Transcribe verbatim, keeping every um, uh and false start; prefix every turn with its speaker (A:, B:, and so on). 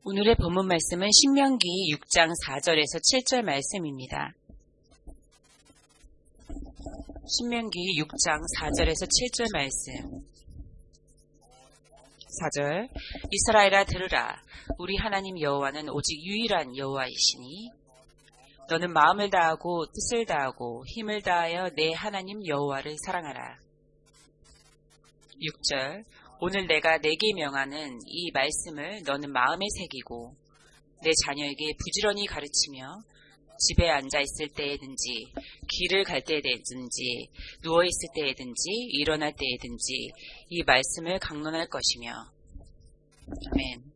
A: 오늘의 본문 말씀은 신명기 육 장 사 절에서 칠 절 말씀입니다. 신명기 육 장 사 절에서 칠 절 말씀. 사 절. 이스라엘아 들으라. 우리 하나님 여호와는 오직 유일한 여호와이시니 너는 마음을 다하고 뜻을 다하고 힘을 다하여 내 하나님 여호와를 사랑하라. 육 절. 오늘 내가 내게 명하는 이 말씀을 너는 마음에 새기고 내 자녀에게 부지런히 가르치며 집에 앉아 있을 때에든지 길을 갈 때에든지 누워 있을 때에든지 일어날 때에든지 이 말씀을 강론할 것이며. 아멘.